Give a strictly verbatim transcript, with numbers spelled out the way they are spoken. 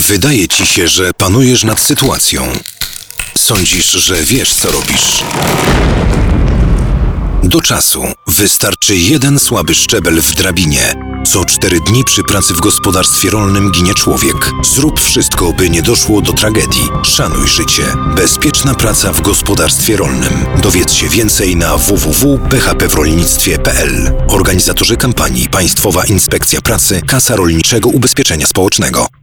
Wydaje ci się, że panujesz nad sytuacją. Sądzisz, że wiesz, co robisz. Do czasu wystarczy jeden słaby szczebel w drabinie. Co cztery dni przy pracy w gospodarstwie rolnym ginie człowiek. Zrób wszystko, by nie doszło do tragedii. Szanuj życie. Bezpieczna praca w gospodarstwie rolnym. Dowiedz się więcej na w w w kropka p h p w rolnictwie kropka p l. Organizatorzy kampanii Państwowa Inspekcja Pracy, Kasa Rolniczego Ubezpieczenia Społecznego.